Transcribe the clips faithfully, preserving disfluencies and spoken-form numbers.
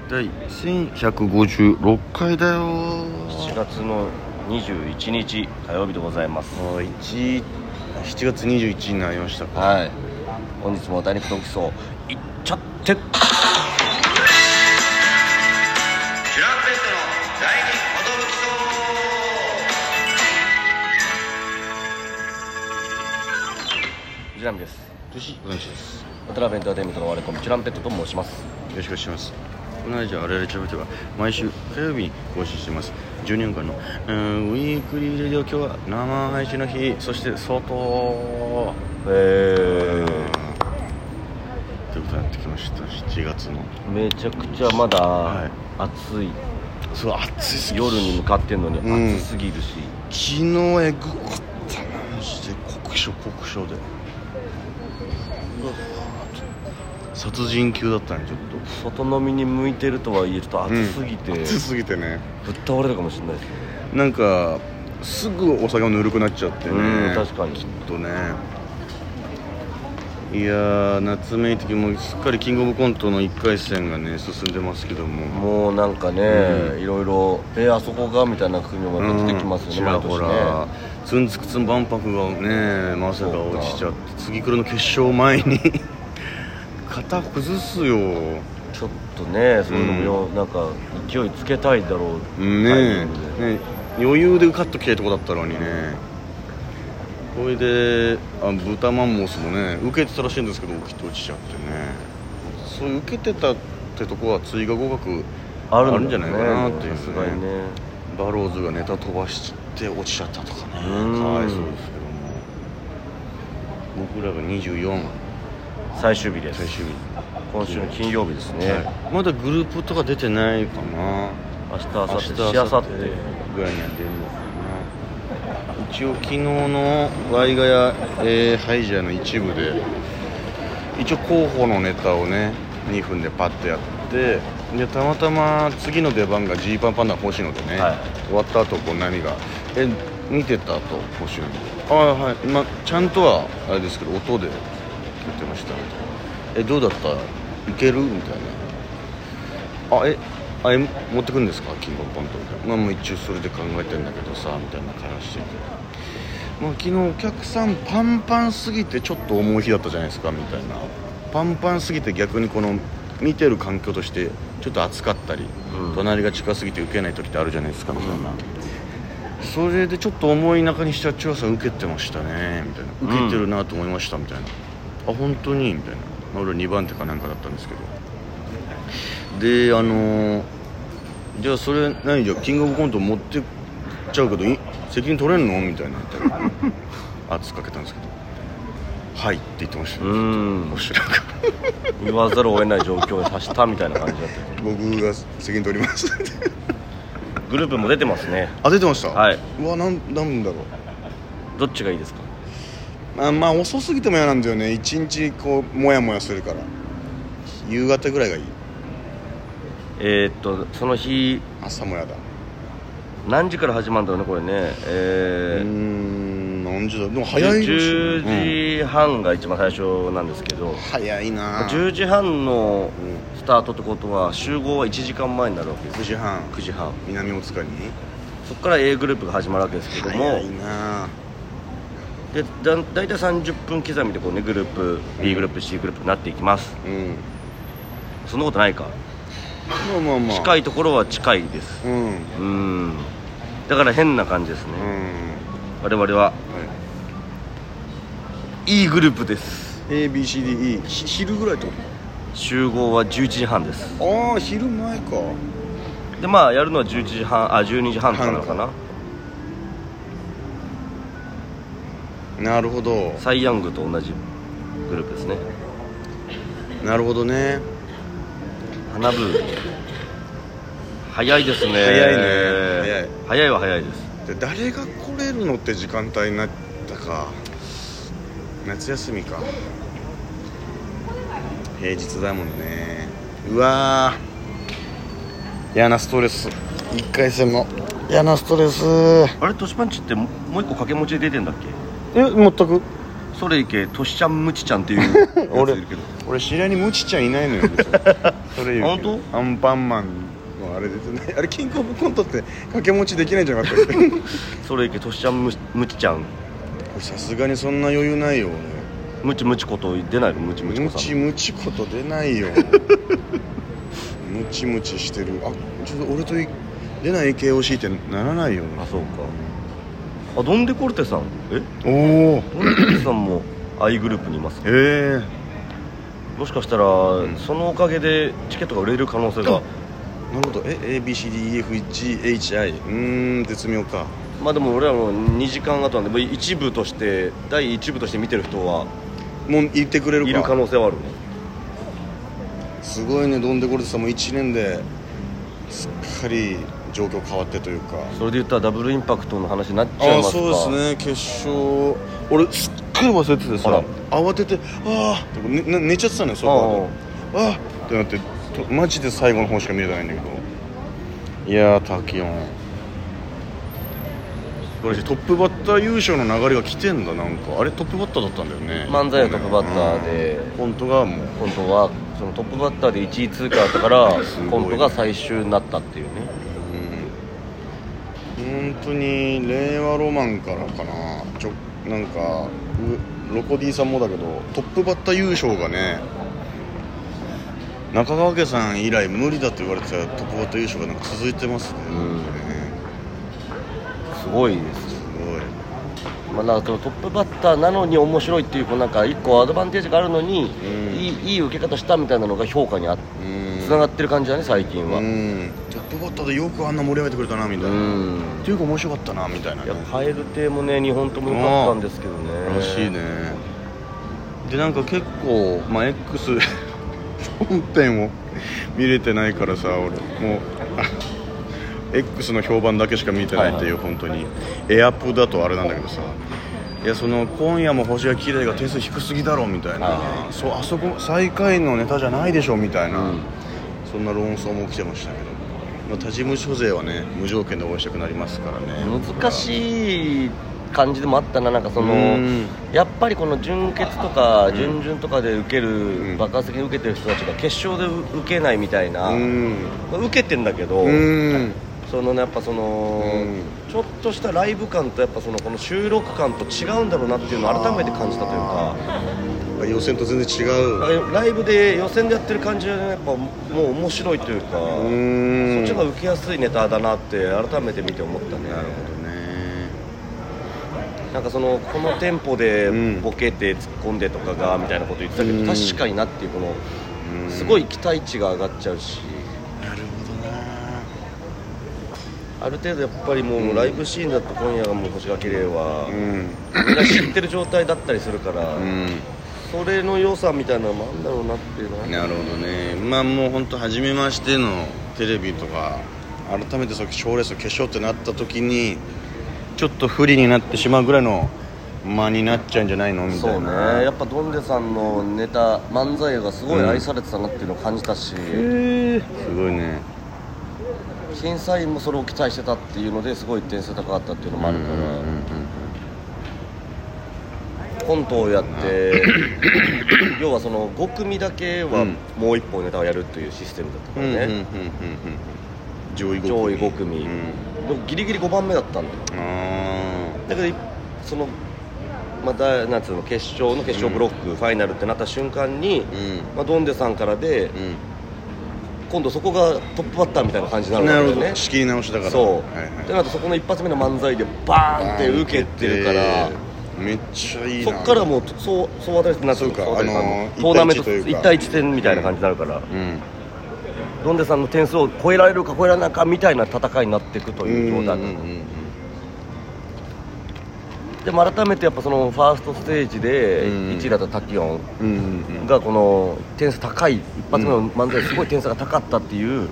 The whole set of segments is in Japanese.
だいせんひゃくごじゅうろっかいだよ。 しちがつのにじゅういちにち火曜日でございます。 あしちがつにじゅういちにちになりましたか。 はい、本日も大肉トークソーいっちゃってチュランペットの大肉驚きそう藤波です。 女子男子です。 渡辺エンターテインメントの我こみチュランペットと申します。 よろしくお願いします。この間あれれちゃべては毎週火曜日に更新してます。じゅうねんかんの、うん、ウィークリーレディオ。今日は生配信の日、そして外えーということになってきました。しちがつのめちゃくちゃまだ暑い、 そう暑いすぎ、 夜に向かってんのに暑すぎるし、 うん、昨日えぐかったなマジで。酷暑酷暑で殺人級だったね。ちょっと外飲みに向いてるとはいえちょっと暑すぎて、うん、 暑すぎてねぶっ倒れたかもしれないですね。 なんかすぐお酒もぬるくなっちゃってね。 うん確かにきっとね。いやー夏めいてきもすっかりキングオブコントのいっかいせんがね進んでますけども、 もうなんかね、うん、いろいろえー、あそこがみたいな国も出てきますよね、 うん、毎年ね。ほらツンツクツン万博がねまさか落ちちゃって、次来るの決勝前に肩崩すよ。 ちょっとねそういうのもよ、うん、なんか勢いつけたいだろうねえ、ね余裕で受かっときたいとこだったのにね。これであ豚マンモスもね受けてたらしいんですけど落ちちゃってね。そういう受けてたってとこは追加合格あるんじゃないかなっていうね。 さすがにねバローズがネタ飛ばして落ちちゃったとかね、かわいそうですけども、僕らがにじゅうよん最終日です。 最終日今週の金曜日ですね、はい、 まだグループとか出てないかな。 明日明後日しあさってぐらいには出るのかな。一応昨日のワイガヤ、えー、ハイジャーの一部で一応候補のネタをねにふんでパッとやって、でたまたま次の出番がジーパンパンダ欲しいのでね、はい、終わった後こう波がえ見てたと募集にああはい、まあ、ちゃんとはあれですけど音で言ってました。えどうだったいけるみたいな。あえあえ持ってくんですかキングオブコントみたいな。まあもう一応それで考えてんだけどさみたいな話してて、まあ、昨日お客さんパンパンすぎてちょっと重い日だったじゃないですかみたいな。パンパンすぎて逆にこの見てる環境としてちょっと暑かったり、うん、隣が近すぎて受けない時ってあるじゃないですかみたいな、うん、それでちょっと重い中西社長さん受けてましたねみたいな。受けてるなと思いましたみたいな、うん、あ本当にみたいな。まあ、俺にばん手かなんかだったんですけど、であのー、じゃあそれ何じゃあキングオブコント持ってっちゃうけど責任取れんのみたいな圧かけたんですけどはいって言ってましたね。うん面白い言わざるを得ない状況に達したみたいな感じだった僕が責任取りますグループも出てますね。 あ出てました。 はい。 うわなんなんだろうどっちがいいですか。 あまあ遅すぎても嫌なんだよね。一日こうモヤモヤするから夕方ぐらいがいい。 えー、っとその日朝もやだ。 何時から始まるんだろうねこれね。えー、うーん何時だ。でも早いじゅうじはんが一番最初なんですけど、うん、 早いな。 じゅうじはんのスタートってことは集合はいちじかんまえになるわけです。 くじはんくじはん南大塚にそこから A グループが始まるわけですけども、 早いな。 でだだいたいさんじゅっぷん刻みでこう、ね、グループ B グループ C グループになっていきます、うん、そんなことないか。 まあまあまあ近いところは近いです、うん、うんだから変な感じですね、うん、我々は、はい、E グループです。 エービーシーディーイー 昼ぐらいってこと。 集合はじゅういちじはんです。 ああ昼前か。でまあやるのはじゅういちじはんあじゅうにじはんとかなのかな。 なるほど。 サイヤングと同じグループですね。 なるほどね。 花部早いですね。 早いね。早い早いは早いです。 で誰が来れるのって時間帯になったか。夏休みか平日だもんね。うわー嫌なストレス。いっかいせんの嫌なストレス。 あれトシパンチってもう一個掛け持ちで出てんだっけ。 え全くそれいけとしちゃんむちちゃんっていうやつい俺るけど俺知り合いにムチちゃんいないのよそれ言うけど本当？ アンパンマンのあれ出てないあれキングオブコントって掛け持ちできないんじゃなかったっけそれいけとしちゃんむむちちゃんさすがにそんな余裕ないよ俺むちむちこと出ないのむちむちこさんムチムチこと出ないよムチムチしてるあちょっと俺とい出ない ケーオーシー ってならないよねあそうかあドンデコルテさんえおおドンデコルテさんも アイ グループにいますへえもしかしたら、うん、そのおかげでチケットが売れる可能性がなるほどえ エービーシーディーイーエフジーエイチアイ うーん絶妙かまあでも俺らもにじかんごとなんで一部として第一部として見てる人はもういてくれるかいる可能性はあるねすごいねドンデコルテさんもいちねんですっかり状況変わってというかそれで言ったらダブルインパクトの話になっちゃいますかあそうですね決勝俺すっかり忘れててさ慌ててああ、ね、寝ちゃってたのよソファーでああってなってマジで最後の方しか見れてないんだけどいやータキヨントップバッター優勝の流れが来てんだなんかあれトップバッターだったんだよね漫才はトップバッターで、 うん、コントがもうコントはそのトップバッターでいちい通過だったからコントが最終になったっていうね本当に令和ロマンからかなちょなんかロコディさんもだけどトップバッター優勝がね中川家さん以来無理だと言われてたトップバッター優勝がなんか続いてますね、うんねすごいですすごい、 まあ、なんかトップバッターなのに面白いっていうこうなんか一個アドバンテージがあるのに、うん、いい、いい受け方したみたいなのが評価にあつながってる感じだね最近は。 うんトップバッターでよくあんな盛り上げてくれたなみたいなっていうか面白かったなみたいな、ね、 いやカエル亭もねにほんとも良かったんですけどねらしいねでなんか結構、まあ、X 本編を見れてないからさ俺もうX の評判だけしか見てないっていう、はいはい、本当にエアプだとあれなんだけどさいやその今夜も星が綺麗が点数低すぎだろみたいな、はいはい、そうあそこ最下位のネタじゃないでしょみたいな、うん、そんな論争も起きてましたけど、まあ、他事務所勢はね無条件で応援したくなりますからね難しい感じでもあったななんかそのやっぱりこの準決とか準々とかで受ける、うん、爆発的に受けてる人たちが決勝で受けないみたいな、うんまあ、受けてんだけど、うんそのね、やっぱその、うん、ちょっとしたライブ感とやっぱそのこの収録感と違うんだろうなっていうのを改めて感じたというか予選と全然違うライブで予選でやってる感じは、ね、やっぱもう面白いというかうんそっちが受けやすいネタだなって改めて見て思ったねなるほどねなんかそのこのテンポでボケて突っ込んでとかがみたいなこと言ってたけど確かになっていうこのすごい期待値が上がっちゃうしある程度やっぱりもうライブシーンだと今夜がもう星が綺麗は、うん、みんな知ってる状態だったりするから、うん、それの良さみたいなのもあるんだろうなっていうのはなるほどねまあもう本当初めましてのテレビとか改めて賞レースの決勝ってなった時にちょっと不利になってしまうぐらいの間になっちゃうんじゃないのみたいなそうねやっぱドンデさんのネタ漫才がすごい愛されてたなっていうのを感じたし、うん、 へーすごいね審査員もそれを期待してたっていうのですごい点数高かったっていうのもあるから、うんうんうんうん、コントをやって要はそのご組だけはもう一本ネタをやるというシステムだったからね、うんうんうんうん、 上位ご組、 上位ご組、うん、でもギリギリごばんめだったんだよあだけどそのまたなんつうの決勝の決勝ブロック、うん、ファイナルってなった瞬間に、うんまあ、ドンデさんからで、うん今度そこがトップバッターみたいな感じになるんだよね仕切り直しだからそう、はいはい、でなんかそこの一発目の漫才でバーンって受けてるからめっちゃいいなそっからもうそうそう渡りってなってるか、あのー、トーナメントいち対いち戦みたいな感じになるから、うんうん、ドンデさんの点数を超えられるか超えられないかみたいな戦いになっていくという状態だった、うんうんうんうんでも改めてやっぱそのファーストステージでいちいだったタキヨンがこの点数高い一発目の漫才すごい点数が高かったっていう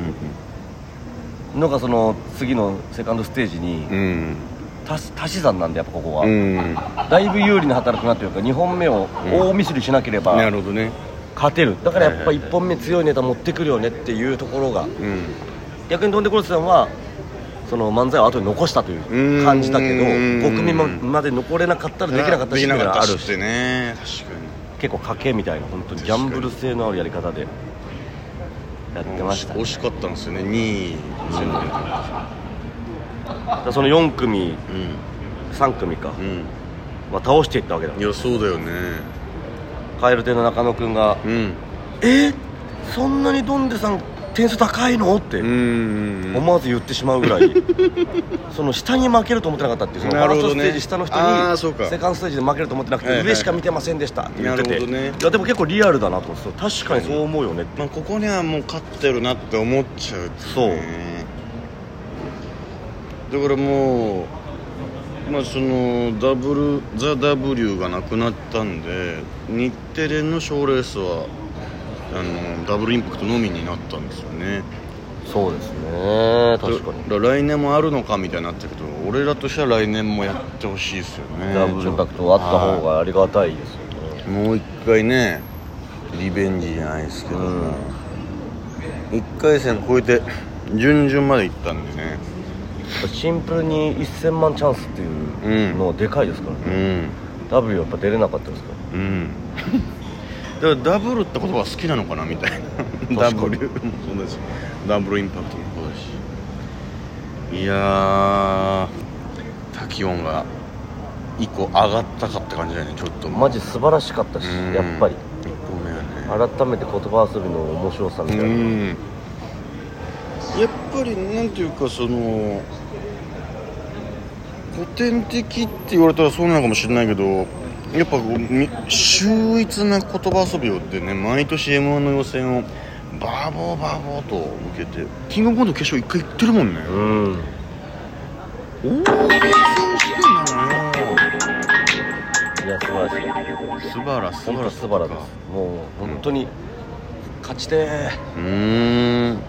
のがその次のセカンドステージに足し算なんでやっぱここはだいぶ有利な働くなというかにほんめを大ミスりしなければ勝てるだからやっぱいっぽんめ強いネタ持ってくるよねっていうところが逆にドンデコルスさんはその漫才を後に残したという感じだけど、ご組まで残れなかったらできなかったしっていうのがあるしね、確かに結構賭けみたいな本当にギャンブル性のあるやり方でやってましたね。 惜しかったんですよね、にい全部出てた。そのよん組、 うん、 さん組か、 うんまあ、倒していったわけだ。 いやそうだよね。 蛙亭の中野くんが、 うん、 えそんなにドンデさん点数高いのって思わず言ってしまうぐらいその下に負けると思ってなかったっていう、そのファーストステージ下の人にセカンドステージで負けると思ってなくて、上しか見てませんでしたって言ってて、ね、いやでも結構リアルだなと思って、確かにそう思うよねって、 まあ、ここにはもう勝ってるなって思っちゃうって、ね、そうだからもう、まあ、そのダブルザ・ W がなくなったんで日テレの賞レースはあのダブルインパクトのみになったんですよね。 そうですね、確かに。 だ来年もあるのかみたいになったけど、俺らとしては来年もやってほしいですよね。 ダブルインパクトあった方がありがたいですよね。 もう一回ねリベンジじゃないですけども、いっかい戦超えて準々まで行ったんでね、 シンプルにせんまんチャンスっていうのはでかいですからね、うん、ダブリュー やっぱ出れなかったですから、うんだからダブルって言葉好きなのかなみたいなダブリューもそうだしダブルインパクトもそうだし、いやー滝音が一個上がったかって感じだよね。ちょっとマジ素晴らしかったし、やっぱりいっこめはね改めて言葉遊びの面白さみたいな、うんやっぱりなんていうかその古典的って言われたらそうなのかもしれないけど、やっぱこう秀逸な言葉遊びをってね、毎年 エムワン の予選をバーボーバーボーと受けてキングオブコント決勝一回行ってるもんね。うん大型選手なのよ。 いや素晴らしい、 素晴らしい、 本当素晴らしいです。もう本当に勝ちてー。 うーん